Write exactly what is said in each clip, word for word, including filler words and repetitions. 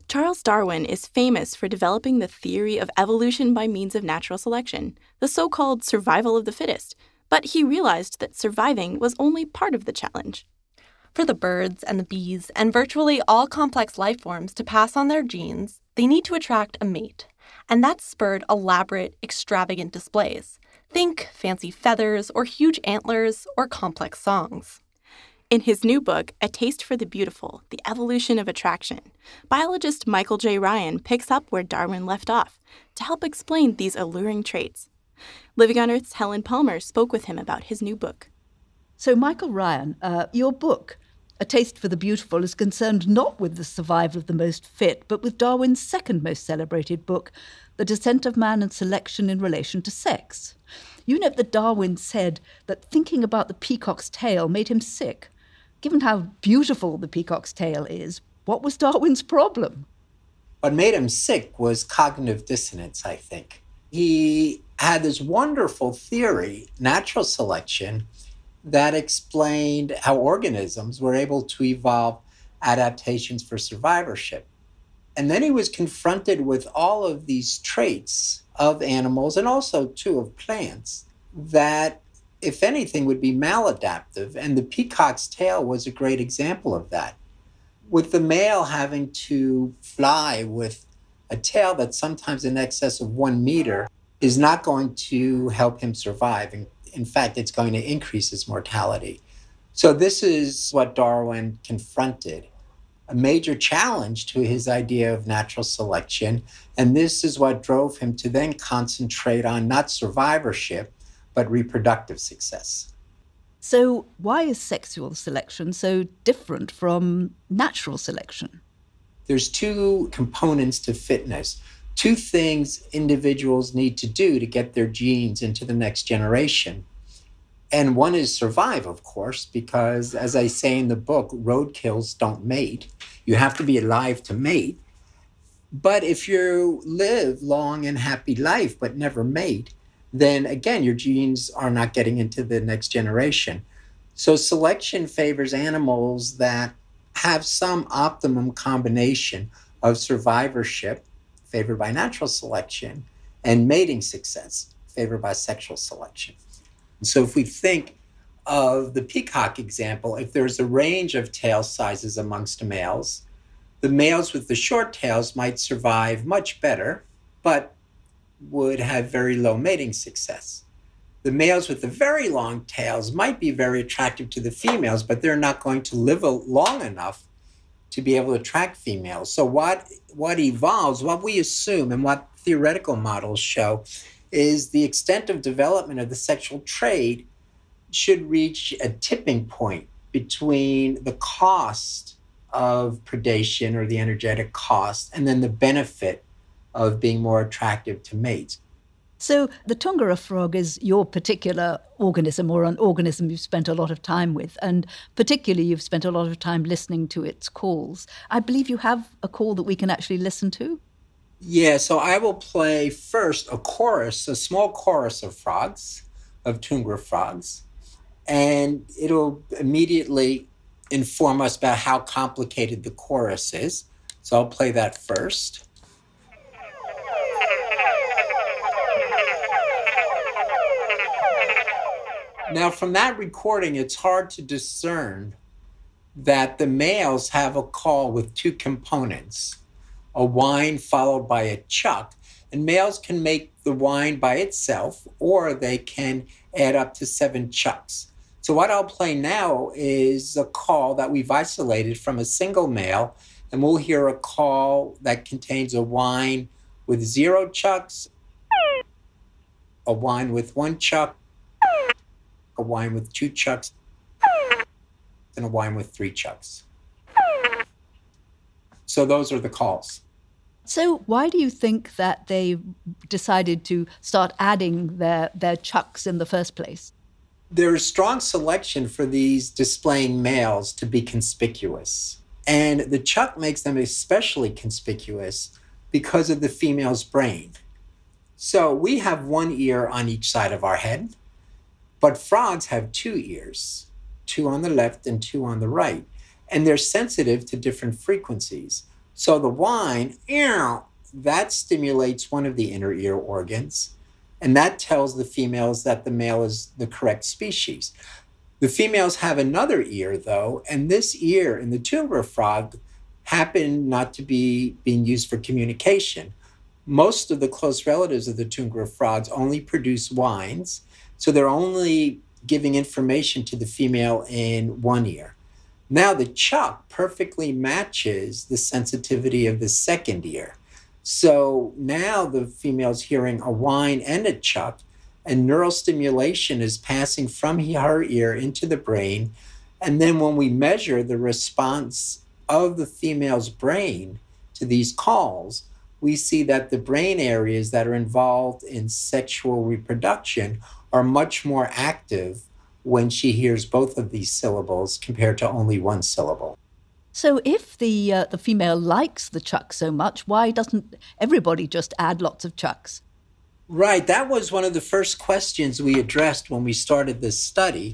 Charles Darwin is famous for developing the theory of evolution by means of natural selection, the so-called survival of the fittest. But he realized that surviving was only part of the challenge. For the birds and the bees and virtually all complex life forms to pass on their genes, they need to attract a mate. And that spurred elaborate, extravagant displays. Think fancy feathers or huge antlers or complex songs. In his new book, A Taste for the Beautiful, The Evolution of Attraction, biologist Michael J. Ryan picks up where Darwin left off to help explain these alluring traits. Living on Earth's Helen Palmer spoke with him about his new book. So, Michael Ryan, uh, your book, A Taste for the Beautiful, is concerned not with the survival of the most fit, but with Darwin's second most celebrated book, The Descent of Man and Selection in Relation to Sex. You note that Darwin said that thinking about the peacock's tail made him sick. Given how beautiful the peacock's tail is, what was Darwin's problem? What made him sick was cognitive dissonance, I think. He had this wonderful theory, natural selection, that explained how organisms were able to evolve adaptations for survivorship. And then he was confronted with all of these traits of animals and also, too, of plants that, if anything, would be maladaptive. And the peacock's tail was a great example of that. With the male having to fly with a tail that's sometimes in excess of one meter is not going to help him survive. And in fact, it's going to increase his mortality. So this is what Darwin confronted, a major challenge to his idea of natural selection. And this is what drove him to then concentrate on not survivorship, but reproductive success. So why is sexual selection so different from natural selection? There's two components to fitness, two things individuals need to do to get their genes into the next generation. And one is survive, of course, because as I say in the book, roadkills don't mate. You have to be alive to mate. But if you live long and happy life but never mate, then again, your genes are not getting into the next generation. So selection favors animals that have some optimum combination of survivorship, favored by natural selection, and mating success, favored by sexual selection. So if we think of the peacock example, if there's a range of tail sizes amongst males, the males with the short tails might survive much better, but would have very low mating success. The males with the very long tails might be very attractive to the females, but they're not going to live long enough to be able to attract females. So what, what evolves, what we assume and what theoretical models show is the extent of development of the sexual trait should reach a tipping point between the cost of predation or the energetic cost and then the benefit of being more attractive to mates. So the Tungara frog is your particular organism, or an organism you've spent a lot of time with, and particularly you've spent a lot of time listening to its calls. I believe you have a call that we can actually listen to. Yeah, so I will play first a chorus, a small chorus of frogs, of Tungara frogs, and it'll immediately inform us about how complicated the chorus is. So I'll play that first. Now, from that recording, it's hard to discern that the males have a call with two components, a whine followed by a chuck. And males can make the whine by itself, or they can add up to seven chucks. So what I'll play now is a call that we've isolated from a single male, and we'll hear a call that contains a whine with zero chucks, a whine with one chuck, a whine with two chucks, and a whine with three chucks. So those are the calls. So why do you think that they decided to start adding their, their chucks in the first place? There is strong selection for these displaying males to be conspicuous. And the chuck makes them especially conspicuous because of the female's brain. So we have one ear on each side of our head, but frogs have two ears, two on the left and two on the right. And they're sensitive to different frequencies. So the whine, ew, that stimulates one of the inner ear organs, and that tells the females that the male is the correct species. The females have another ear, though, and this ear in the Tungra frog happened not to be being used for communication. Most of the close relatives of the Tungra frogs only produce whines, so they're only giving information to the female in one ear. Now the chuck perfectly matches the sensitivity of the second ear. So now the female's hearing a whine and a chuck, and neural stimulation is passing from her ear into the brain. And then when we measure the response of the female's brain to these calls, we see that the brain areas that are involved in sexual reproduction are much more active when she hears both of these syllables compared to only one syllable. So if the uh, the female likes the chuck so much, why doesn't everybody just add lots of chucks? Right, that was one of the first questions we addressed when we started this study.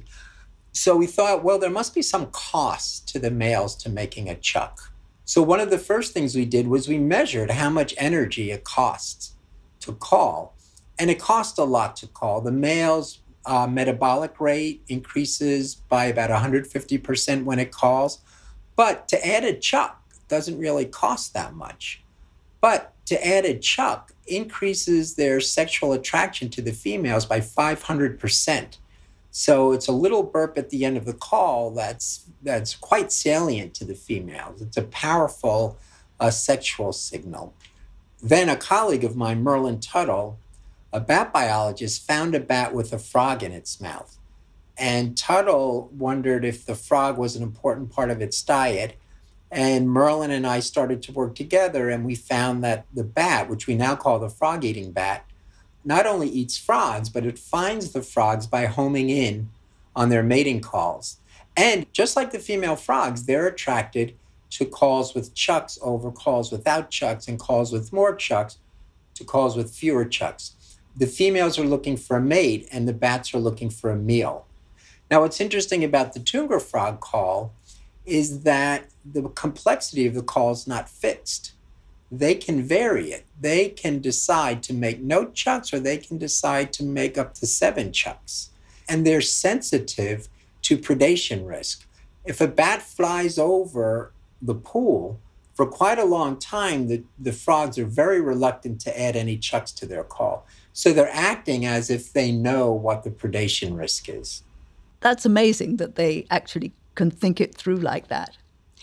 So we thought, well, there must be some cost to the males to making a chuck. So one of the first things we did was we measured how much energy it costs to call. And it costs a lot to call. The male's uh, metabolic rate increases by about one hundred fifty percent when it calls. But to add a chuck doesn't really cost that much. But to add a chuck increases their sexual attraction to the females by five hundred percent. So it's a little burp at the end of the call that's that's quite salient to the females. It's a powerful uh, sexual signal. Then a colleague of mine, Merlin Tuttle, a bat biologist, found a bat with a frog in its mouth. And Tuttle wondered if the frog was an important part of its diet. And Merlin and I started to work together, and we found that the bat, which we now call the frog-eating bat, not only eats frogs, but it finds the frogs by homing in on their mating calls. And just like the female frogs, they're attracted to calls with chucks over calls without chucks, and calls with more chucks to calls with fewer chucks. The females are looking for a mate, and the bats are looking for a meal. Now, what's interesting about the Tungra frog call is that the complexity of the call is not fixed. They can vary it. They can decide to make no chucks, or they can decide to make up to seven chucks. And they're sensitive to predation risk. If a bat flies over the pool, for quite a long time, the, the frogs are very reluctant to add any chucks to their call. So they're acting as if they know what the predation risk is. That's amazing that they actually can think it through like that.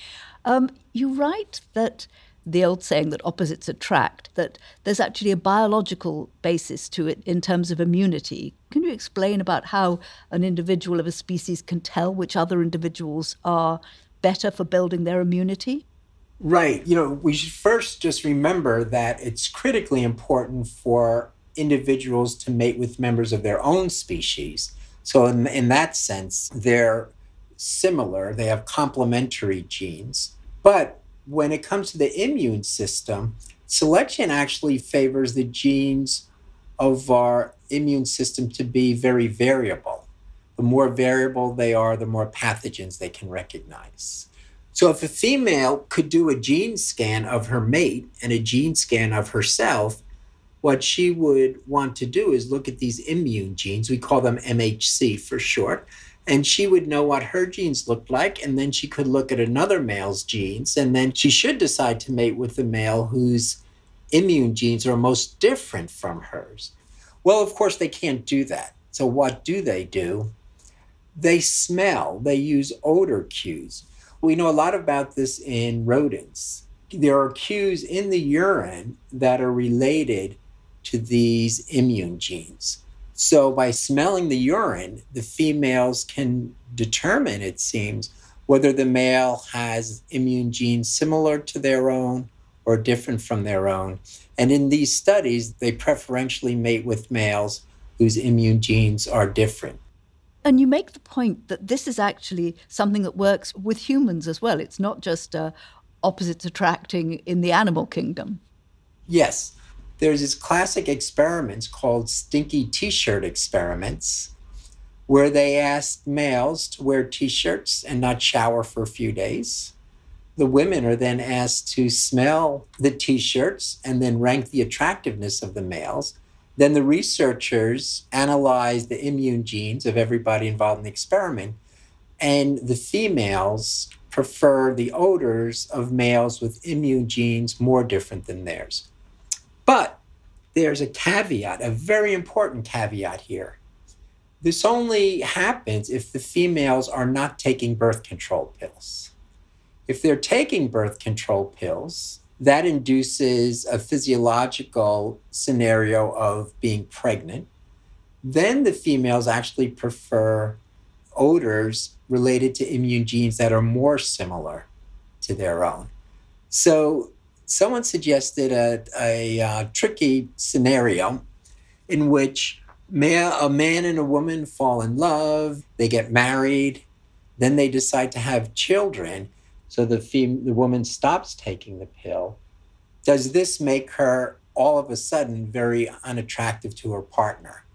Um, you write that the old saying that opposites attract, that there's actually a biological basis to it in terms of immunity. Can you explain about how an individual of a species can tell which other individuals are better for building their immunity? Right. You know, we should first just remember that it's critically important for individuals to mate with members of their own species. So in, in that sense, they're similar. They have complementary genes. But when it comes to the immune system, selection actually favors the genes of our immune system to be very variable. The more variable they are, the more pathogens they can recognize. So if a female could do a gene scan of her mate and a gene scan of herself, what she would want to do is look at these immune genes. We call them M H C for short. And she would know what her genes looked like, and then she could look at another male's genes, and then she should decide to mate with the male whose immune genes are most different from hers. Well, of course, they can't do that. So what do they do? They smell. They use odor cues. We know a lot about this in rodents. There are cues in the urine that are related to these immune genes. So by smelling the urine, the females can determine, it seems, whether the male has immune genes similar to their own or different from their own. And in these studies, they preferentially mate with males whose immune genes are different. And you make the point that this is actually something that works with humans as well. It's not just uh, opposites attracting in the animal kingdom. Yes. There's these classic experiments called stinky t-shirt experiments, where they asked males to wear t-shirts and not shower for a few days. The women are then asked to smell the t-shirts and then rank the attractiveness of the males. Then the researchers analyze the immune genes of everybody involved in the experiment, and the females prefer the odors of males with immune genes more different than theirs. But there's a caveat, a very important caveat here. This only happens if the females are not taking birth control pills. If they're taking birth control pills, that induces a physiological scenario of being pregnant. Then the females actually prefer odors related to immune genes that are more similar to their own. So someone suggested a, a, a tricky scenario in which ma- a man and a woman fall in love, they get married, then they decide to have children. So the fem- the woman stops taking the pill. Does this make her all of a sudden very unattractive to her partner?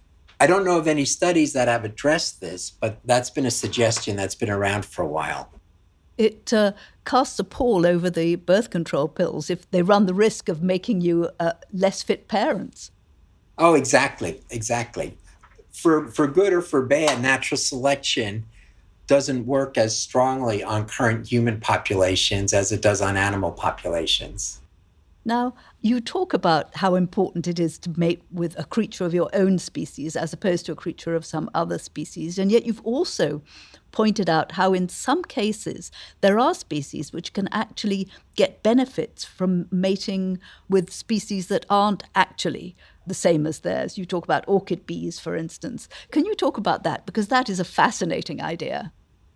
I don't know of any studies that have addressed this, but that's been a suggestion that's been around for a while. It uh, casts a pall over the birth control pills if they run the risk of making you uh, less fit parents. Oh, exactly, exactly. For for good or for bad, natural selection doesn't work as strongly on current human populations as it does on animal populations. Now, you talk about how important it is to mate with a creature of your own species as opposed to a creature of some other species, and yet you've also pointed out how in some cases there are species which can actually get benefits from mating with species that aren't actually the same as theirs. You talk about orchid bees, for instance. Can you talk about that? Because that is a fascinating idea.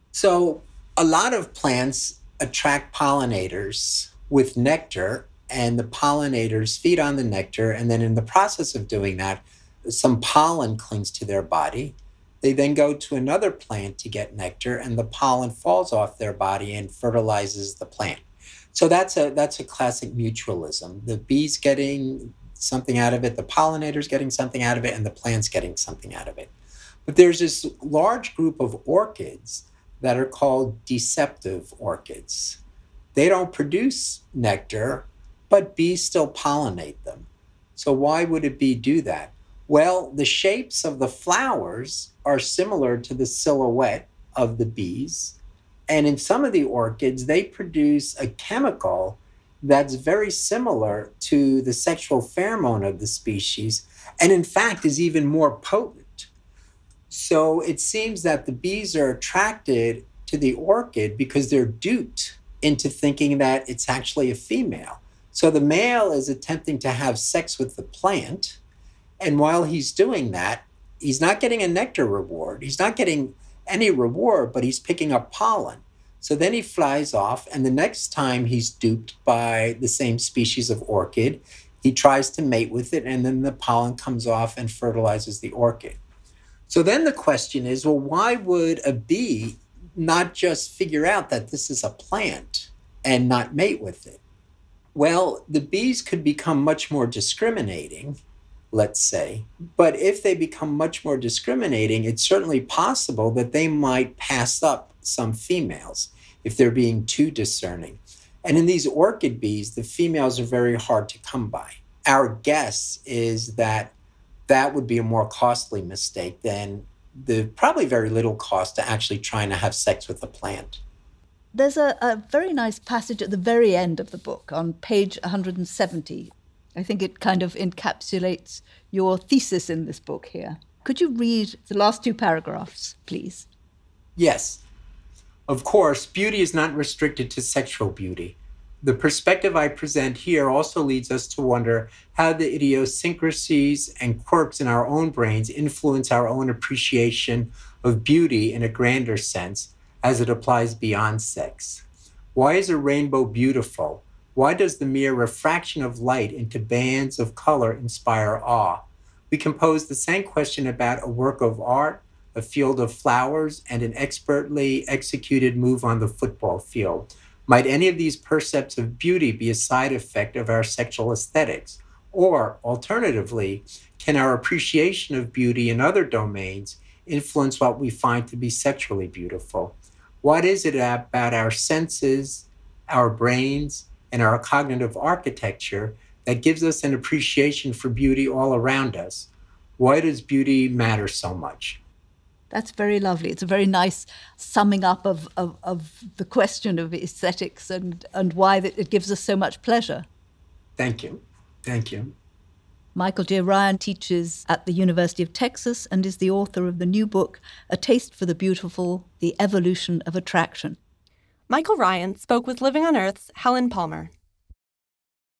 So a lot of plants attract pollinators with nectar, and the pollinators feed on the nectar, and then in the process of doing that, some pollen clings to their body. They then go to another plant to get nectar, and the pollen falls off their body and fertilizes the plant. So that's a that's a classic mutualism. The bees getting something out of it, the pollinators getting something out of it, and the plants getting something out of it. But there's this large group of orchids that are called deceptive orchids. They don't produce nectar, but bees still pollinate them. So why would a bee do that? Well, the shapes of the flowers are similar to the silhouette of the bees. And in some of the orchids, they produce a chemical that's very similar to the sexual pheromone of the species, and in fact is even more potent. So it seems that the bees are attracted to the orchid because they're duped into thinking that it's actually a female. So the male is attempting to have sex with the plant, and while he's doing that, he's not getting a nectar reward. He's not getting any reward, but he's picking up pollen. So then he flies off, and the next time he's duped by the same species of orchid, he tries to mate with it, and then the pollen comes off and fertilizes the orchid. So then the question is, well, why would a bee not just figure out that this is a plant and not mate with it? Well, the bees could become much more discriminating, let's say. But if they become much more discriminating, it's certainly possible that they might pass up some females if they're being too discerning. And in these orchid bees, the females are very hard to come by. Our guess is that that would be a more costly mistake than the probably very little cost to actually trying to have sex with the plant. There's a, a very nice passage at the very end of the book on page one hundred seventy. I think it kind of encapsulates your thesis in this book here. Could you read the last two paragraphs, please? Yes. Of course, beauty is not restricted to sexual beauty. The perspective I present here also leads us to wonder how the idiosyncrasies and quirks in our own brains influence our own appreciation of beauty in a grander sense as it applies beyond sex. Why is a rainbow beautiful? Why does the mere refraction of light into bands of color inspire awe? We can pose the same question about a work of art, a field of flowers, and an expertly executed move on the football field. Might any of these percepts of beauty be a side effect of our sexual aesthetics? Or, alternatively, can our appreciation of beauty in other domains influence what we find to be sexually beautiful? What is it about our senses our brains and our cognitive architecture that gives us an appreciation for beauty all around us. Why does beauty matter so much? That's very lovely. It's a very nice summing up of, of, of the question of aesthetics and, and why that it gives us so much pleasure. Thank you. Thank you. Michael J. Ryan teaches at the University of Texas and is the author of the new book, A Taste for the Beautiful, The Evolution of Attraction. Michael Ryan spoke with Living on Earth's Helen Palmer.